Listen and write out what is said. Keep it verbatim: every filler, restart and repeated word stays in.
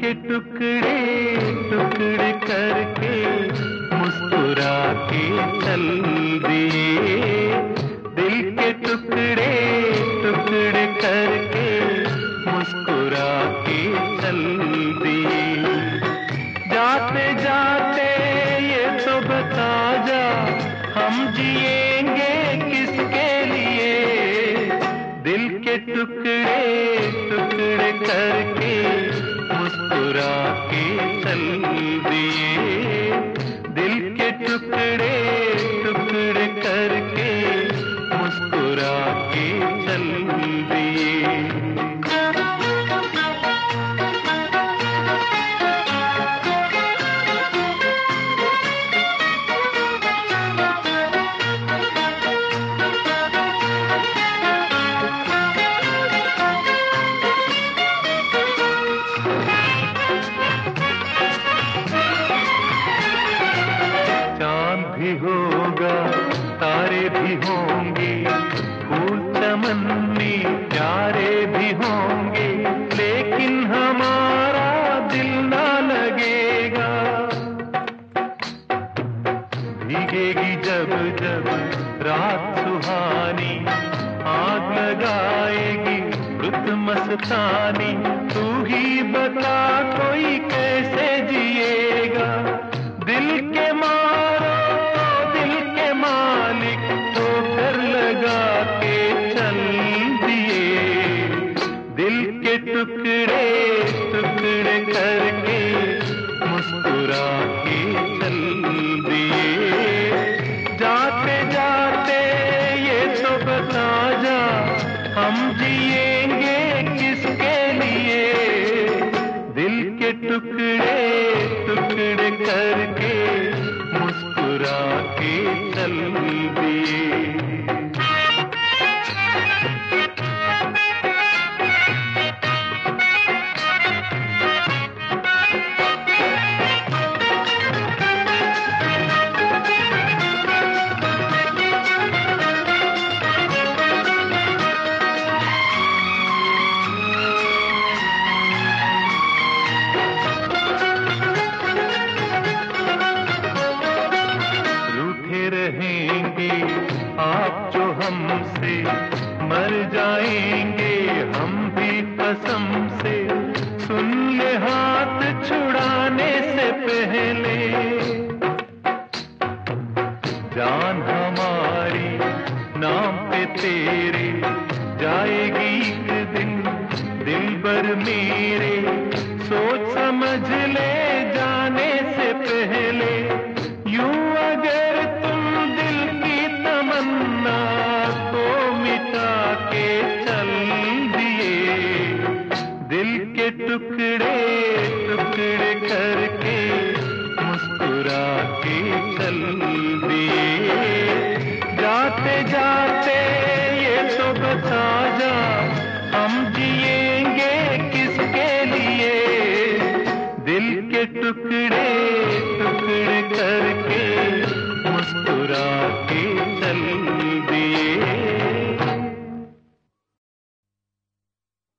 के टुकड़े टुकड़े करके मुस्कुरा के चल दिए, दिल के टुकड़े टुकड़े करके मुस्कुरा के चल दिए। जाते जाते ये तो बता जा, हम जिएंगे किसके लिए? दिल के टुकड़े टुकड़े करके मुस्कुरा के चल दिए, दिल के टुकड़े टुकड़े करके मुस्कुरा के चल दिए। भी होगा, तारे भी होंगे, फूल चमन में प्यारे भी होंगे, लेकिन हमारा दिल ना लगेगा। भीगेगी जब जब रात सुहानी, आग लगाएगी रुत मस्तानी, तू ही बता कोई कैसे जिएगा? दिल के मारो दिल के मालिक ठोकर लगा के चल दिए, दिल के टुकड़े टुकड़े करके मुस्कुरा के चल दिए। जाते जाते ये तो बता जा, हम जिएंगे किसके लिए? दिल के टुकड़े टुकड़े करके मुस्कुरा के चल दिए। रहेंगे आप जो हमसे, मर जाएंगे हम भी कसम से। सुन ले हाथ छुड़ाने से पहले, जान हमारी नाम पे तेरे जाएगी एक दिन दिल भर मेरे, सोच समझ ले